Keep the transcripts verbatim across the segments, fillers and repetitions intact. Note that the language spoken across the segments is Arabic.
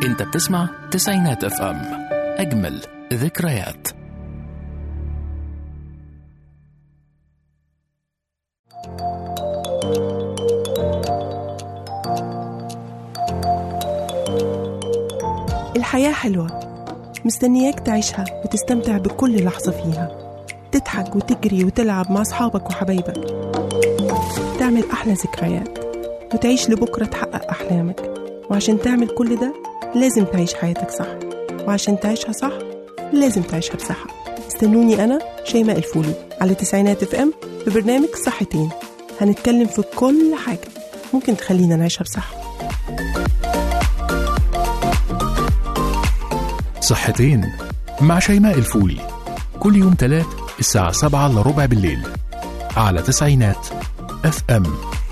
انت بتسمع تسعينات اف ام، اجمل ذكريات. الحياة حلوة، مستنياك تعيشها وتستمتع بكل لحظة فيها، تضحك وتجري وتلعب مع أصحابك وحبايبك، تعمل أحلى ذكريات وتعيش لبكرة تحقق أحلامك. وعشان تعمل كل ده لازم تعيش حياتك صح، وعشان تعيشها صح لازم تعيشها بصحة. استنوني أنا شيماء الفولي على تسعينات اف ام ببرنامج صحتين، هنتكلم في كل حاجة ممكن تخلينا نعيشها بصحة. صحتين مع شيماء الفولي، كل يوم تلات الساعة سبعة إلا ربع بالليل على تسعينات اف ام.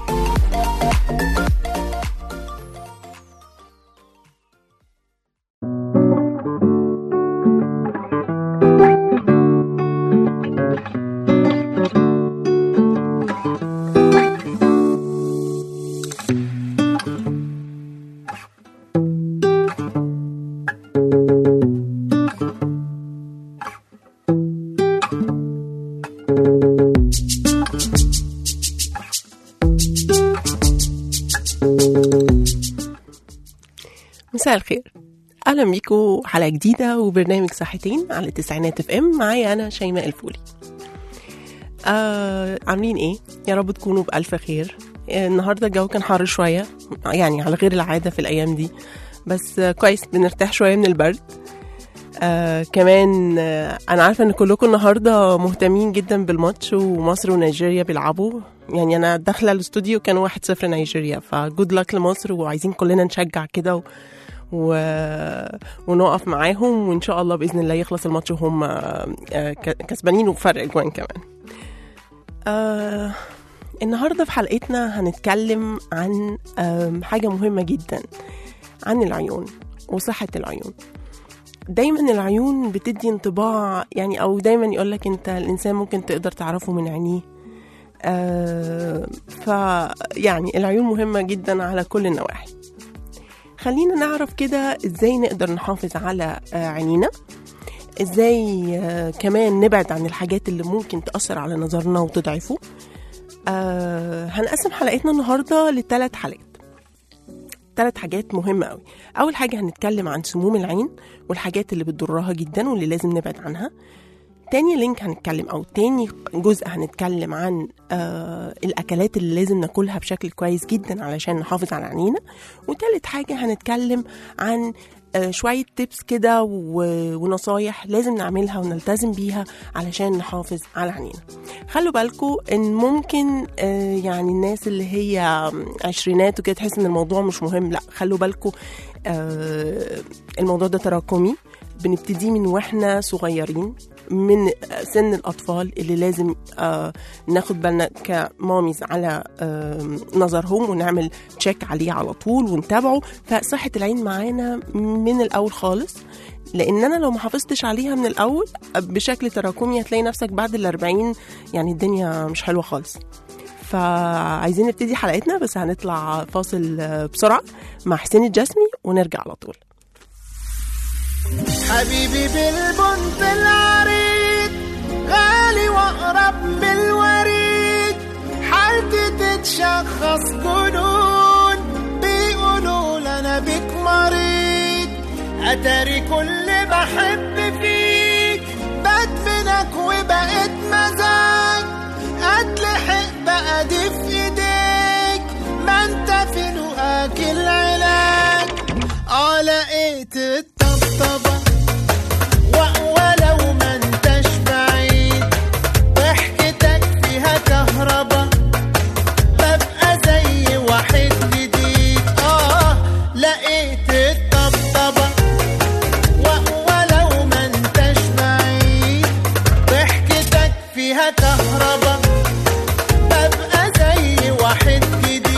مساء الخير، أهلا بيكم حلقة جديدة وبرنامج صحتين على تسعينات اف ام. معايا أنا شيماء الفولي. آه عاملين إيه؟ يا رب تكونوا بألف خير. آه النهاردة الجو كان حار شوية، يعني على غير العادة في الأيام دي، بس آه كويس بنرتاح شوية من البرد. آه كمان آه أنا عارفة إن كلكم النهاردة مهتمين جدا بالماتش، ومصر ونيجيريا بيلعبوا. يعني أنا داخلة الاستوديو كانوا واحد صفر نيجيريا، فجود لك لمصر، وعايزين كلنا نشجع كده و... و... ونقف معاهم، وإن شاء الله بإذن الله يخلص الماتش وهم كسبانين وفرق جوان كمان. آه النهاردة في حلقتنا هنتكلم عن آه حاجة مهمة جدا، عن العيون وصحة العيون. دايما العيون بتدي انطباع، يعني أو دايما يقولك أنت الإنسان ممكن تقدر تعرفه من عينيه. آه فيعني العيون مهمة جدا على كل النواحي. خلينا نعرف كده ازاي نقدر نحافظ على عينينا، ازاي كمان نبعد عن الحاجات اللي ممكن تأثر على نظرنا وتضعفه. آه هنقسم حلقتنا النهاردة لثلاث حلقات، ثلاث حاجات مهمة قوي. أول حاجة هنتكلم عن سموم العين والحاجات اللي بتضرها جدا واللي لازم نبعد عنها. تاني لينك هنتكلم أو تاني جزء هنتكلم عن آه الأكلات اللي لازم ناكلها بشكل كويس جدا علشان نحافظ على عينينا. وتالت حاجة هنتكلم عن آه شوية تيبس كده ونصايح لازم نعملها ونلتزم بيها علشان نحافظ على عينينا. خلوا بالكم إن ممكن آه يعني الناس اللي هي عشرينات وكده تحس إن الموضوع مش مهم. لا، خلوا بالكم آه الموضوع ده تراكمي، بنبتدي من واحنا صغيرين، من سن الأطفال اللي لازم آه ناخد بالنا كماميز على آه نظرهم، ونعمل تشيك عليه على طول ونتابعه. فصحة العين معانا من الأول خالص، لأن أنا لو محافظتش عليها من الأول بشكل تراكمي هتلاقي نفسك بعد الأربعين يعني الدنيا مش حلوة خالص. فعايزين نبتدي حلقتنا، بس هنطلع فاصل بسرعة مع حسين الجسمي ونرجع على طول. حبيبي بالبنت العريض، غالي واقرب من الوريد، حالتي تتشخص جنون، بيقولوا لنا بيك مريض، اتاري كل بحب فيك، بدمنك وبقيت مزاج، اتلحق بقى دي في ايديك، ما انت في لقاك العلاج. اه لقيت الطبطبة ولو ما انتش بعيد، ضحكتك فيها كهربا، ببقى زي واحد جديد. اه لقيت الطبطبة ولو ما انتش بعيد، ضحكتك فيها كهربا، ببقى زي واحد جديد.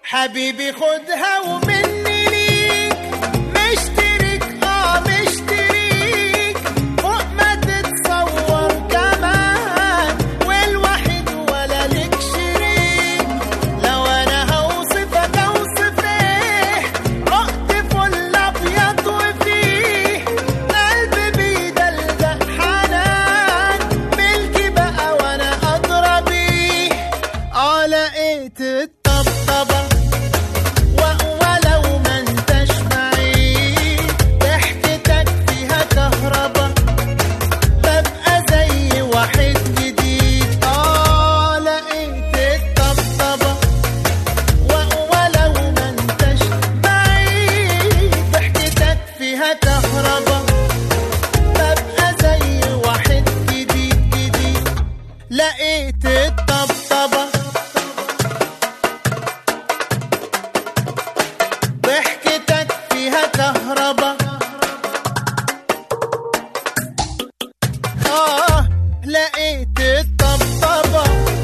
حبيبي خدها ومني ليك مشترك اه مشترك فوق ما تتصور كمان والوحيد ولا لك شريك لو انا هوصفك اوصف ايه عقد فل ابيض وفيه قلبي بيدلدق حنان ملكي بقى وانا ادرى بيه اه لقيت الطبطبه ولو ما انتش بعيد ضحكتك فيها كهربا ببقى زي واحد جديد اه لقيت الطبطبة ولو ما انتش بعيد ضحكتك فيها كهربا ببقى زي واحد جديد جديد لقيت الطبطبة ضحكتك فيها كهربا آه لقيت الطبطبة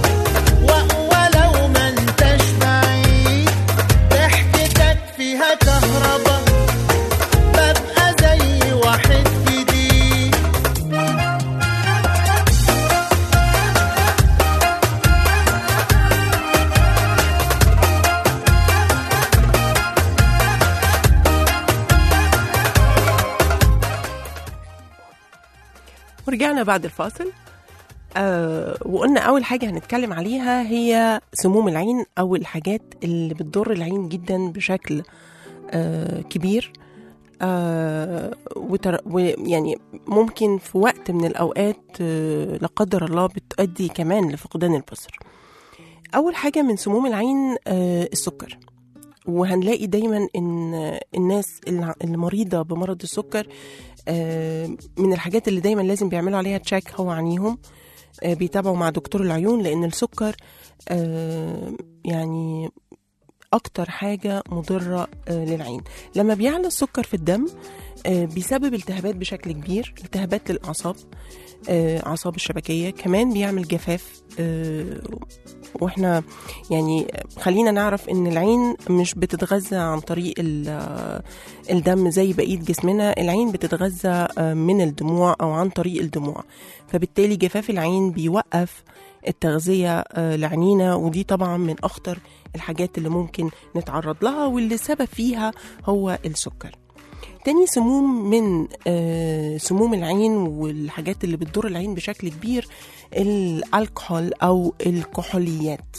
ولو ما انتش بعيد ضحكتك فيها كهربا ببقى زي واحد جديد ورجعنا بعد الفاصل. آه وقلنا أول حاجة هنتكلم عليها هي سموم العين أو الحاجات اللي بتضر العين جدا بشكل آه كبير. آه وتر... ويعني ممكن في وقت من الأوقات آه لا قدر الله بتؤدي كمان لفقدان البصر. أول حاجة من سموم العين آه السكر، وهنلاقي دايما ان الناس اللي مريضة بمرض السكر من الحاجات اللي دايما لازم بيعملوا عليها تشيك هو عينيهم، بيتابعوا مع دكتور العيون، لان السكر يعني اكتر حاجة مضرة للعين. لما بيعلى السكر في الدم بيسبب التهابات بشكل كبير، التهابات للأعصاب، أعصاب الشبكية، كمان بيعمل جفاف. واحنا يعني خلينا نعرف ان العين مش بتتغذى عن طريق الدم زي بقية جسمنا، العين بتتغذى من الدموع او عن طريق الدموع، فبالتالي جفاف العين بيوقف التغذية لعينينا، ودي طبعا من اخطر الحاجات اللي ممكن نتعرض لها، واللي سبب فيها هو السكر. تاني سموم من سموم العين والحاجات اللي بتضر العين بشكل كبير الكحول أو الكحوليات.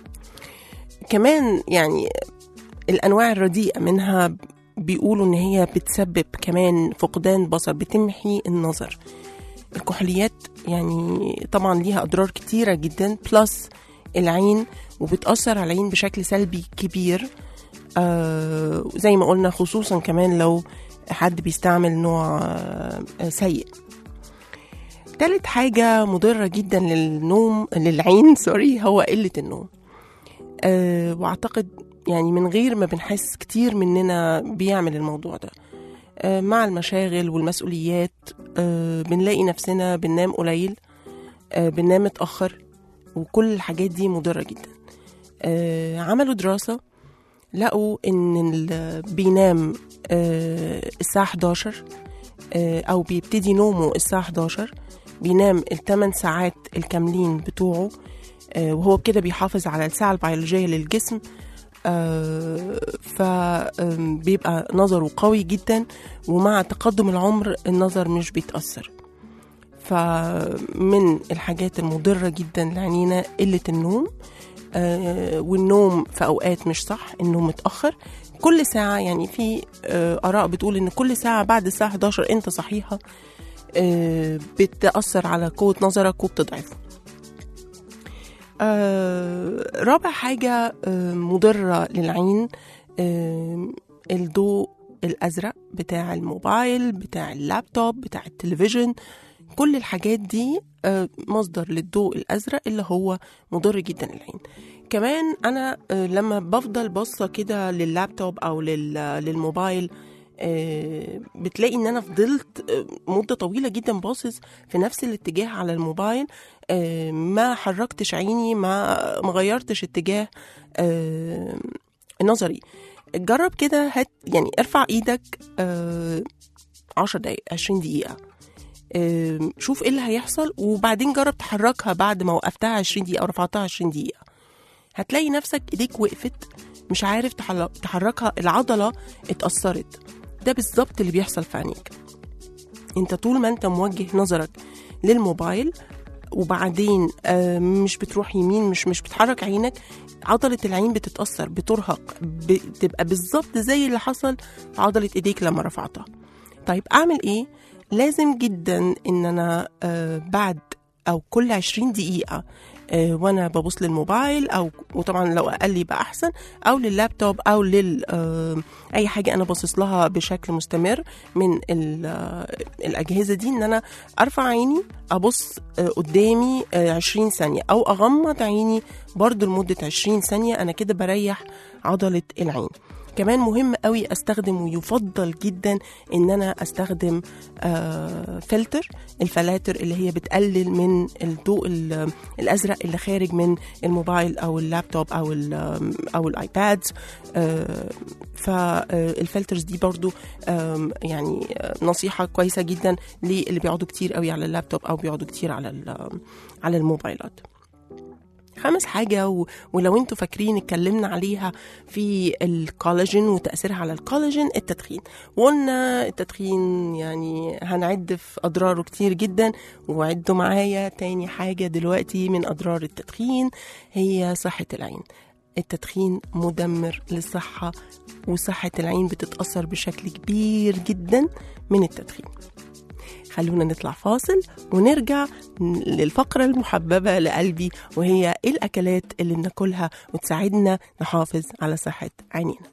كمان يعني الأنواع الرديئة منها بيقولوا إن هي بتسبب كمان فقدان بصر، بتمحي النظر. الكحوليات يعني طبعا ليها أضرار كتيرة جدا بلس العين، وبتأثر على العين بشكل سلبي كبير. آه زي ما قلنا خصوصا كمان لو حد بيستعمل نوع آه سيء. ثالث حاجة مضرة جدا للنوم للعين سوري هو قلة النوم. آه واعتقد يعني من غير ما بنحس كتير مننا بيعمل الموضوع ده. آه مع المشاغل والمسؤوليات آه بنلاقي نفسنا بننام قليل، آه بننام متأخر، وكل الحاجات دي مضرة جدا. آه عملوا دراسة لقوا ان بينام الساعة حداشر او بيبتدي نومه الساعة حداشر، بينام الثمان ساعات الكاملين بتوعه، وهو كده بيحافظ على الساعة البيولوجية للجسم، فبيبقى نظره قوي جدا، ومع تقدم العمر النظر مش بيتأثر. فمن الحاجات المضرة جدا لعينينا قلة النوم، آه والنوم في أوقات مش صح، النوم متأخر كل ساعة. يعني في آه آراء بتقول إن كل ساعة بعد الساعة حداشر أنت صحيحة آه بتأثر على قوة نظرك وبتضعفه. آه رابع حاجة آه مضرة للعين آه الضوء الأزرق بتاع الموبايل، بتاع اللابتوب، بتاع التلفزيون، كل الحاجات دي مصدر للضوء الأزرق اللي هو مضر جدا للعين. كمان أنا لما بفضل بصة كده لللابتوب أو للموبايل بتلاقي إن أنا فضلت مدة طويلة جدا باصص في نفس الاتجاه على الموبايل، ما حركتش عيني، ما مغيرتش اتجاه النظري. جرب كده، هات يعني ارفع ايدك آه عشر دقايق عشرين دقيقة، آه شوف ايه اللي هيحصل، وبعدين جرب تحركها بعد ما وقفتها عشرين دقيقة او رفعتها عشرين دقيقة. هتلاقي نفسك ايديك وقفت، مش عارف تحركها، العضلة اتأثرت. ده بالظبط اللي بيحصل في عينيك. انت طول ما انت موجه نظرك للموبايل وبعدين آه مش بتروح يمين، مش مش بتحرك عينك، عضلة العين بتتأثر، بترهق، بتبقى بالظبط زي اللي حصل في عضلة ايديك لما رفعتها. طيب اعمل ايه؟ لازم جدا ان انا آه بعد او كل عشرين دقيقة آه وانا ببص للموبايل، او وطبعا لو اقل يبقى احسن، او لللابتوب او لل آه اي حاجة انا باصص لها بشكل مستمر من آه الاجهزة دي، ان انا ارفع عيني ابص آه قدامي آه عشرين ثانية، او اغمض عيني برضو لمدة عشرين ثانية. انا كده بريح عضلة العين. كمان مهم قوي استخدم، ويفضل جدا ان انا استخدم آه فلتر، الفلاتر اللي هي بتقلل من الضوء الازرق اللي خارج من الموبايل او اللابتوب او او الايباد. آه فالفلترز دي برضو آه يعني نصيحة كويسة جدا للي بيقعدوا كتير قوي على اللابتوب او بيقعدوا كتير على على الموبايلات. خامس حاجة و... ولو انتوا فاكرين اتكلمنا عليها في الكولاجين وتأثيرها على الكولاجين، التدخين. وقلنا التدخين يعني هنعد في أضراره كتير جدا، وعدوا معايا تاني حاجة دلوقتي من أضرار التدخين هي صحة العين. التدخين مدمر للصحة، وصحة العين بتتأثر بشكل كبير جدا من التدخين. خلونا نطلع فاصل ونرجع للفقرة المحببة لقلبي، وهي إيه الأكلات اللي بناكلها وتساعدنا نحافظ على صحة عينينا.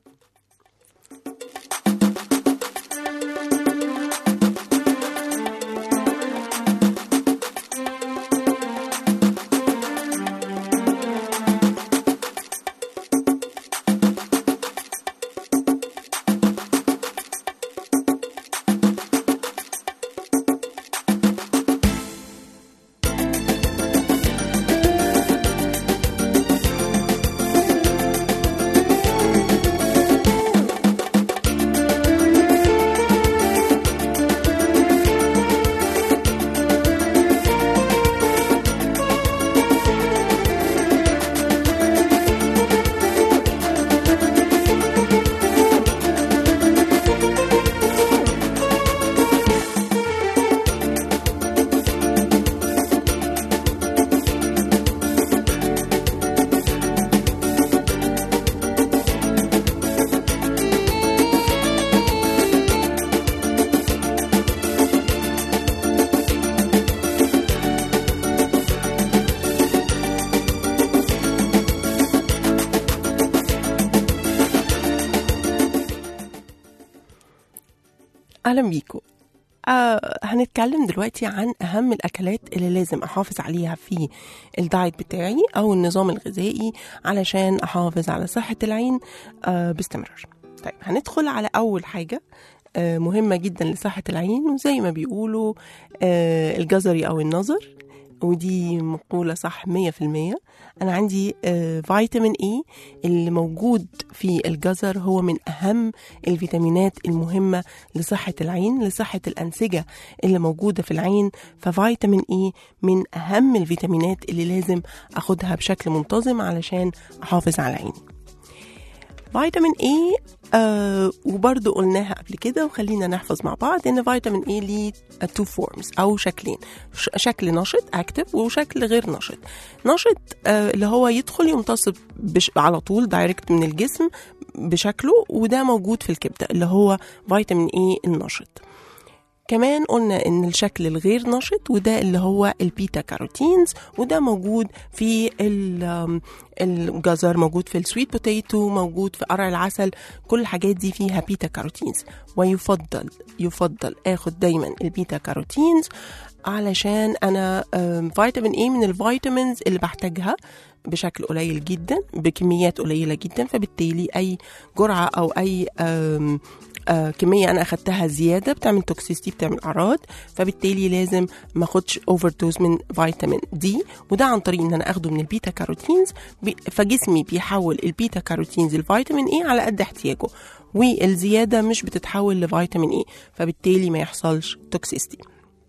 أهلا بيكم. آه هنتكلم دلوقتي عن أهم الأكلات اللي لازم أحافظ عليها في الدايت بتاعي أو النظام الغذائي علشان أحافظ على صحة العين آه باستمرار. طيب هندخل على أول حاجة آه مهمة جدا لصحة العين، وزي ما بيقولوا آه الجزري أو النظر، ودي مقولة صح مية في المية. أنا عندي آه فيتامين إي اللي موجود في الجزر، هو من أهم الفيتامينات المهمة لصحة العين، لصحة الأنسجة اللي موجودة في العين. ففيتامين إي من أهم الفيتامينات اللي لازم أخدها بشكل منتظم علشان أحافظ على عيني. فيتامين إي آه وبرضو قلناها قبل كده، وخلينا نحفظ مع بعض ان فيتامين إي ليه تو فورمز او شكلين، شكل نشط اكتف وشكل غير نشط. نشط آه اللي هو يدخل يمتص على طول دايركت من الجسم بشكله، وده موجود في الكبدة اللي هو فيتامين إي النشط. كمان قلنا ان الشكل الغير نشط وده اللي هو البيتا كاروتينز، وده موجود في الجزر، موجود في السويت بوتيتو، موجود في قرع العسل. كل الحاجات دي فيها بيتا كاروتينز، ويفضل يفضل اخد دايما البيتا كاروتينز علشان انا فيتامين اي من الفيتامينز اللي بحتاجها بشكل قليل جدا بكميات قليلة جدا، فبالتالي اي جرعة او اي آه كمية أنا أخدتها زيادة بتعمل توكسيستي، بتعمل أعراض، فبالتالي لازم ما أخدش أوفر دوز من فيتامين دي، وده عن طريق إن أنا أخده من البيتا كاروتينز. فجسمي بيحول البيتا كاروتينز الفيتامين إيه على قد احتياجه، والزيادة مش بتتحول لفيتامين إيه، فبالتالي ما يحصلش توكسيستي.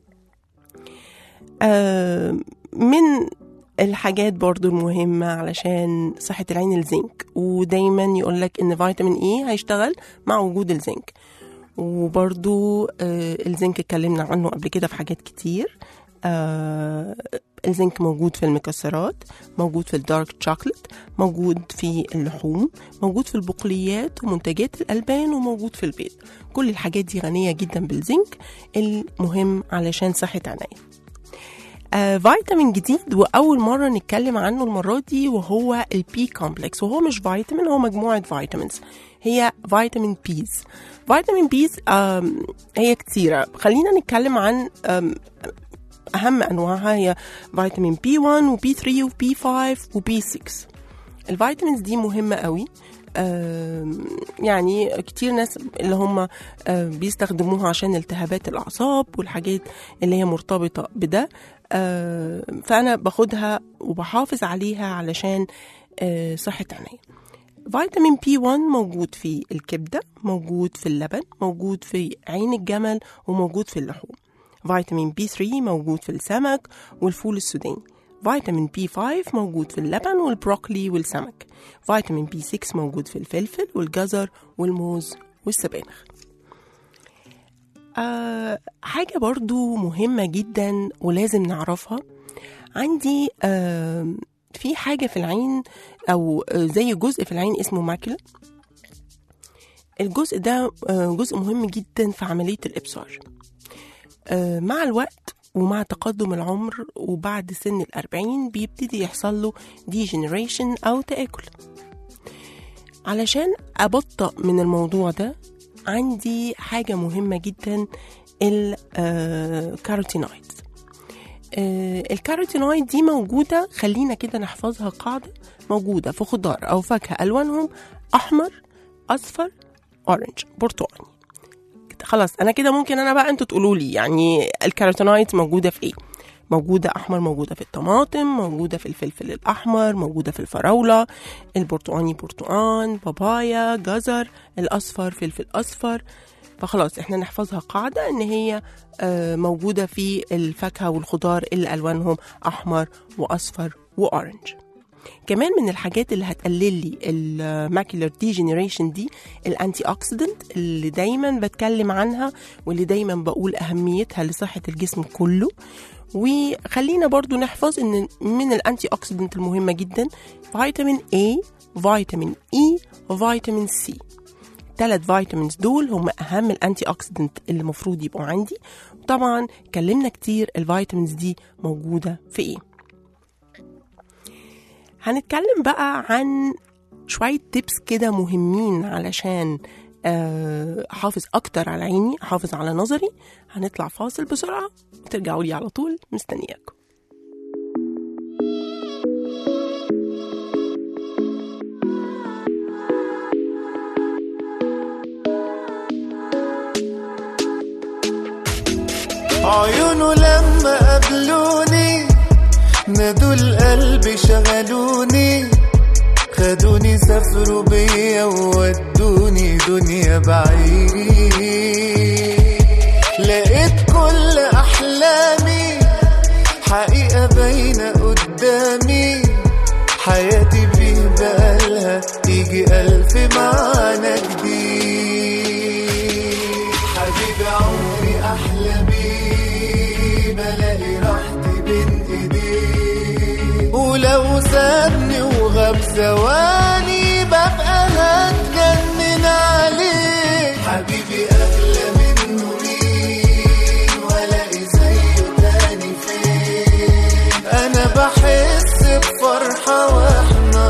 آه من الحاجات برضو المهمة علشان صحة العين الزنك، ودايما يقولك ان فيتامين اي هيشتغل مع وجود الزنك. وبرضو آه الزنك اتكلمنا عنه قبل كده في حاجات كتير. آه الزنك موجود في المكسرات، موجود في الدارك شوكليت، موجود في اللحوم، موجود في البقوليات ومنتجات الألبان، وموجود في البيض. كل الحاجات دي غنية جدا بالزنك المهم علشان صحة عيني. آه فيتامين جديد وأول مرة نتكلم عنه المرة دي، وهو البي كومبلكس. وهو مش فيتامين، هو مجموعة فيتامينز، هي فيتامين بيز. فيتامين بيز هي كتيرة، خلينا نتكلم عن أهم أنواعها. هي فيتامين بي واحد وبي ثلاثة وبي خمسة وبي ستة. الفيتامينز دي مهمة قوي، يعني كتير ناس اللي هم بيستخدموها عشان التهابات الأعصاب والحاجات اللي هي مرتبطة بده، فأنا باخدها وبحافظ عليها علشان صحة عيني. فيتامين بي واحد موجود في الكبدة، موجود في اللبن، موجود في عين الجمل، وموجود في اللحوم. فيتامين بي ثلاثة موجود في السمك والفول السوداني. فيتامين بي خمسة موجود في اللبن والبروكلي والسمك. فيتامين بي ستة موجود في الفلفل والجزر والموز والسبانخ. أه حاجة برضو مهمة جدا ولازم نعرفها، عندي أه في حاجة في العين أو زي جزء في العين اسمه ماكيلا. الجزء ده أه جزء مهم جدا في عملية الإبصار. أه مع الوقت ومع تقدم العمر وبعد سن الأربعين بيبتدي يحصل له ديجنريشن أو تآكل. علشان أبطأ من الموضوع ده عندي حاجة مهمة جدا، الكاروتينويد. الكاروتينويد دي موجودة، خلينا كده نحفظها قاعدة، موجودة في خضار أو فاكهة ألوانهم أحمر، أصفر، أورنج، برتقاني. خلاص أنا كده ممكن أنا بقى أنتوا تقولوا لي يعني الكاروتينويد موجودة في إيه؟ موجودة أحمر، موجودة في الطماطم، موجودة في الفلفل الأحمر، موجودة في الفراولة، البرتقاني برتقان، بابايا، جزر، الأصفر فلفل أصفر. فخلاص احنا نحفظها قاعدة ان هي موجودة في الفاكهة والخضار اللي ألوانهم أحمر وأصفر وأورنج. كمان من الحاجات اللي هتقلل لي الماكيولار ديجنريشن دي الانتي اوكسيدنت اللي دايما بتكلم عنها واللي دايما بقول أهميتها لصحة الجسم كله. وخلينا برضو نحفظ ان من الانتي اوكسيدنت المهمة جدا فيتامين A، فيتامين E، وفيتامين C. ثلاث فيتامينز دول هم اهم الانتي اوكسيدنت اللي المفروض يبقوا عندي. طبعا اتكلمنا كتير الفيتامينز دي موجودة في ايه. هنتكلم بقى عن شوية تيبس كده مهمين علشان احافظ اكتر على عيني، احافظ على نظري. هنطلع فاصل بسرعة وترجعوا لي على طول، مستنياكم. عيونه لما قابلوني نادوا القلب شغلوني، خدوني سافروا بيا وودوني دنيا بعيد. لقيت كل أحلامي حقيقة باينة قدامي، حياتي فيه بقالها يجي ألف معنى جديد. حبيبي عمري أحلى بيه، بلاقي راحتي بين إيديه، ولو سابني وغاب ثواني ببقى هتجنن عليه. حبيبي أغلى منه مين، ولاقي زيه تاني فين. أنا بحس بفرحة وإحنا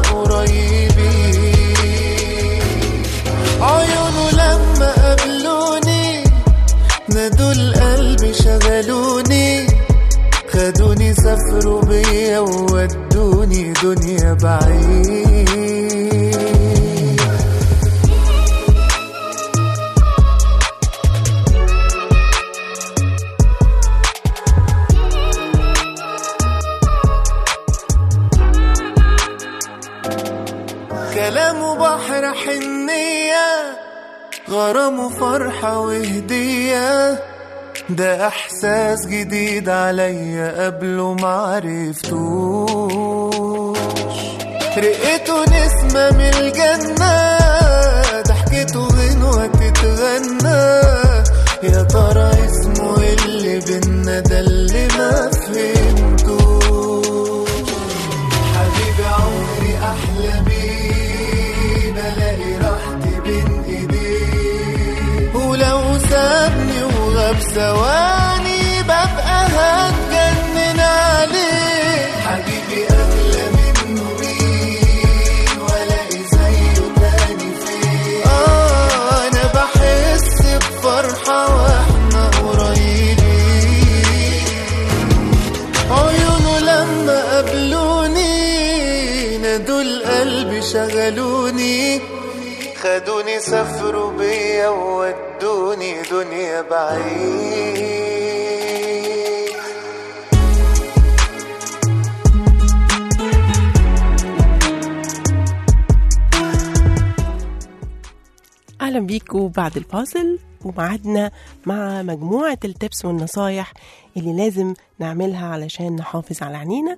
قريبين. عيونه لما قابلوني نادوا القلب شغلوني، خدوني سافروا بيا وودوني دنيا بعيد. مرة حنية، غرام وفرحة وهدية، ده احساس جديد عليا قبله معرفتوش. رقته نسمة من الجنة، ضحكته غنوة تتغنى، يا ترى اسمه اللي بينا ده اللي ما فهمتوش. حبيبي عمري احلى بيه، بلاقي راحتي بين ايديه، ولو سابني وغاب ثواني ببقى هتجنن عليه. حبيبي اغلى منه مين، والاقي زيه تاني فين. اه انا بحس بفرحة واحنا قريبين، عيونه لما قابلوني نادوا القلب شغلوني، خدوني سافروا بيا وودوني دنيا بعيد. أهلا بيكم بعد الفاصل، ومعادنا مع مجموعة التبس والنصايح اللي لازم نعملها علشان نحافظ على عينينا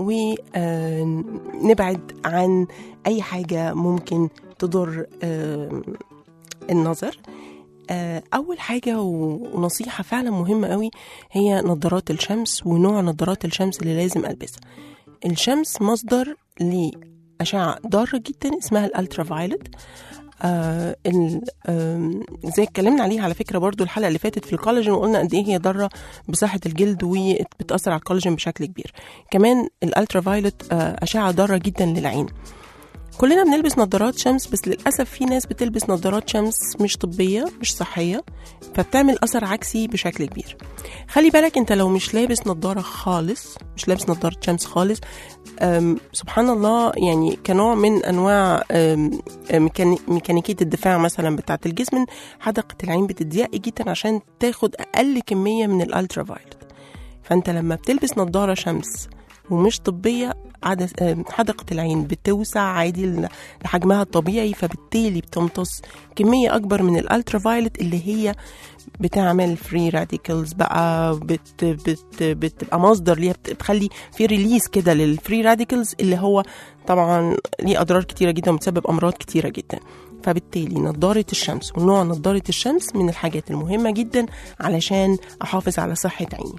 ونبعد عن أي حاجة ممكن تضر النظر. أول حاجة ونصيحة فعلا مهمة قوي هي نظارات الشمس ونوع نظارات الشمس اللي لازم ألبسها. الشمس مصدر لأشعة ضارة جدا اسمها الألترا فايلت، آه آه زي اتكلمنا عليها على فكرة برضو الحلقة اللي فاتت في الكولاجين، وقلنا قد ايه هي ضارة بصحة الجلد وبتأثر على الكولاجين بشكل كبير. كمان الالترا فايلت آه أشعة ضارة جدا للعين. كلنا بنلبس نظارات شمس، بس للأسف في ناس بتلبس نظارات شمس مش طبية مش صحية، فبتعمل أثر عكسي بشكل كبير. خلي بالك انت لو مش لابس نظارة خالص، مش لابس نظارة شمس خالص، سبحان الله، يعني كنوع من أنواع ميكانيكية الدفاع مثلا بتاعة الجسم، حدقة العين بتضيق جدا عشان تاخد أقل كمية من الألترا فايلت. فانت لما بتلبس نظارة شمس ومش طبية، حدقة العين بتوسع عادي لحجمها الطبيعي، فبالتالي بتمتص كمية أكبر من الألترا فايلت اللي هي بتعمل فري راديكلز بقى، بت بت بتبقى مصدر ليها، بتخلي في ريليز كده للفري راديكلز اللي هو طبعا ليه أضرار كتيرة جدا ومتسبب أمراض كتيرة جدا. فبالتالي نظارة الشمس ونوع نظارة الشمس من الحاجات المهمة جدا علشان أحافظ على صحة عيني.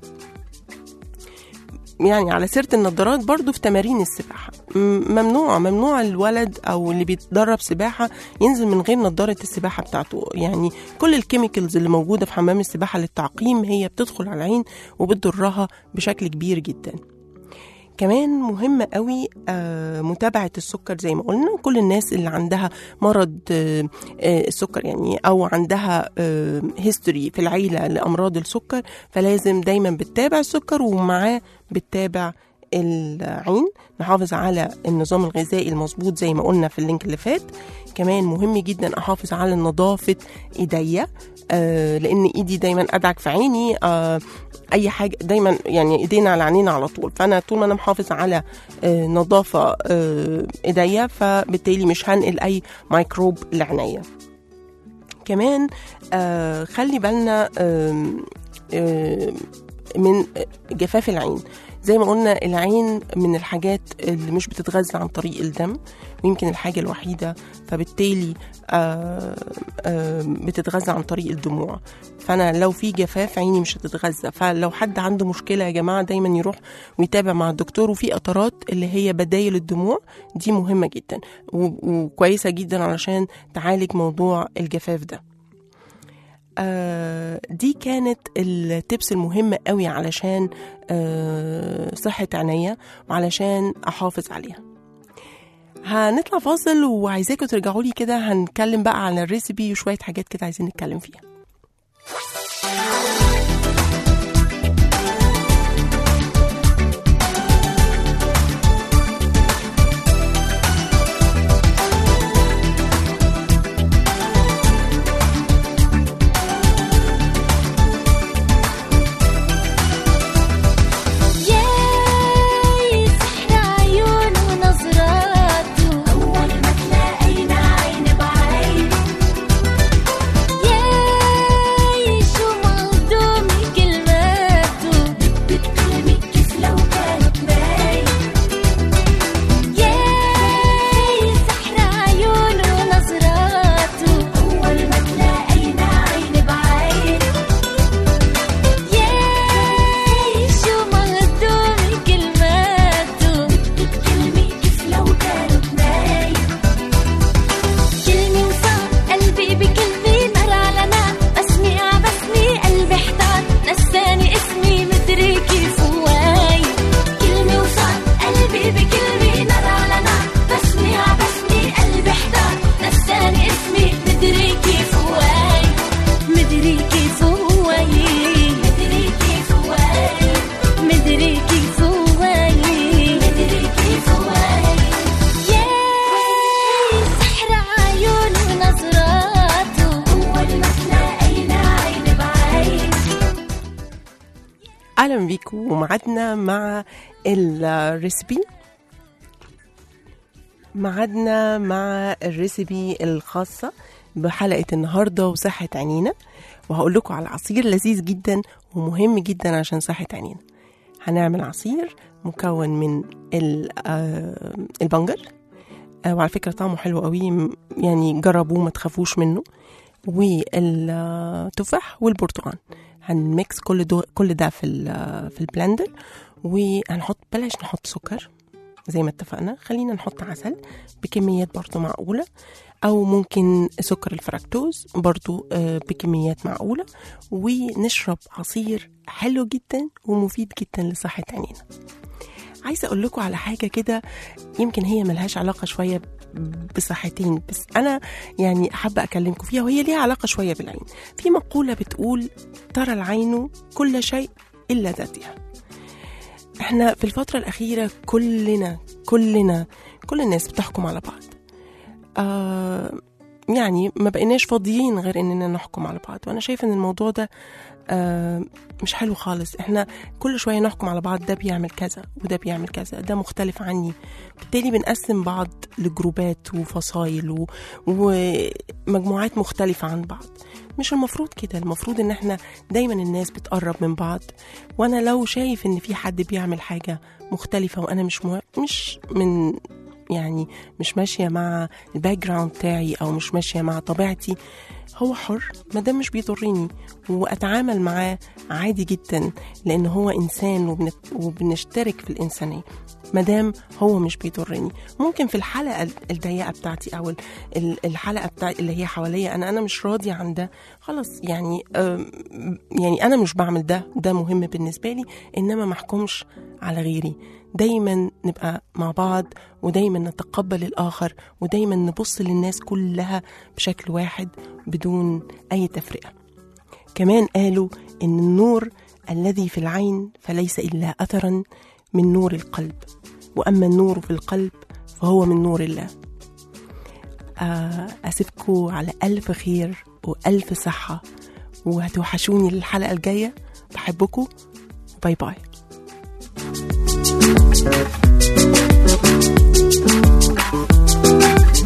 يعني على سيرة النظارات برضو، في تمارين السباحة ممنوع ممنوع الولد أو اللي بيتدرب سباحة ينزل من غير نظارة السباحة بتاعته. يعني كل الكيميكلز اللي موجودة في حمام السباحة للتعقيم هي بتدخل على العين وبتضرها بشكل كبير جدا. كمان مهمة قوي آه متابعة السكر. زي ما قلنا كل الناس اللي عندها مرض آه آه السكر يعني أو عندها آه هيستوري في العيلة لأمراض السكر، فلازم دايما بتتابع السكر ومعاه بتتابع العين. نحافظ على النظام الغذائي المظبوط زي ما قلنا في اللينك اللي فات. كمان مهم جدا أحافظ على نظافة إيديا، آه لأن إيدي دايما أدعك في عيني، آه أي حاجة دايما يعني إيدينا على عينينا على طول، فأنا طول ما أنا محافظ على آه نظافة آه إيديا فبالتالي مش هنقل أي ميكروب لعناية. كمان آه خلي بالنا آه آه من جفاف العين. زي ما قلنا العين من الحاجات اللي مش بتتغذى عن طريق الدم، ويمكن الحاجة الوحيدة، فبالتالي آآ آآ بتتغذى عن طريق الدموع. فأنا لو في جفاف عيني مش هتتغذى. فلو حد عنده مشكلة يا جماعة دايما يروح ويتابع مع الدكتور. وفي قطرات اللي هي بدايل الدموع دي مهمة جدا وكويسة جدا علشان تعالج موضوع الجفاف ده. آه دي كانت التبس المهمة قوي علشان آه صحة عينيا وعلشان أحافظ عليها. هنطلع فاصل وعايزاكم ترجعوا لي كده، هنتكلم بقى على الريسيبي وشوية حاجات كده عايزين نتكلم فيها. أول ما تلاقينا عين بعض أهلا بيكم ومعدنا مع الريسبي معدنا مع الريسبي الخاصة بحلقة النهاردة وصحة عينينا. وهقول لكم على عصير لذيذ جدا ومهم جدا عشان صحة عينينا. هنعمل عصير مكون من البنجر، وعلى فكرة طعمه حلو قوي، يعني جربوه ما تخافوش منه، والتفاح والبرتقال. هنميكس كل دو كل ده في في البلندر، وهنحط بلاش نحط سكر زي ما اتفقنا، خلينا نحط عسل بكميات برضو معقولة، او ممكن سكر الفركتوز برضو بكميات معقولة، ونشرب عصير حلو جدا ومفيد جدا لصحة عينينا. عايزة اقول لكم على حاجة كده يمكن هي ملهاش علاقة شوية بصحتين، بس انا يعني حابة اكلمكم فيها، وهي ليها علاقة شوية بالعين. في مقولة بتقول ترى العين كل شيء الا ذاتها. احنا في الفترة الأخيرة كلنا كلنا كل الناس بتحكم على بعض، آه يعني ما بقيناش فاضيين غير اننا نحكم على بعض. وانا شايفة ان الموضوع ده آه مش حلو خالص. احنا كل شوية نحكم على بعض، ده بيعمل كذا وده بيعمل كذا، ده مختلف عني، بالتالي بنقسم بعض لجروبات وفصائل ومجموعات مختلفة عن بعض. مش المفروض كده، المفروض ان احنا دايما الناس بتقرب من بعض. وانا لو شايف ان في حد بيعمل حاجة مختلفة وانا مش مو... مش من يعني مش ماشية مع الباك جراوند بتاعي او مش ماشية مع طبيعتي، هو حر ما دام مش بيضرني، واتعامل معاه عادي جدا، لان هو انسان وبنت... وبنشترك في الانسانية ما دام هو مش بيضرني. ممكن في الحلقة الضيقة بتاعتي او الحلقة بتاعتي اللي هي حواليا انا انا مش راضية عن ده، خلاص يعني يعني انا مش بعمل ده، ده مهم بالنسبة لي، انما ما احكمش على غيري. دايما نبقى مع بعض، ودايما نتقبل الآخر، ودايما نبص للناس كلها بشكل واحد بدون أي تفرقة. كمان قالوا إن النور الذي في العين فليس إلا أثرا من نور القلب، وأما النور في القلب فهو من نور الله. أسيبكم على ألف خير وألف صحة، وهتوحشوني للحلقة الجاية. بحبكم، باي باي. Thank you.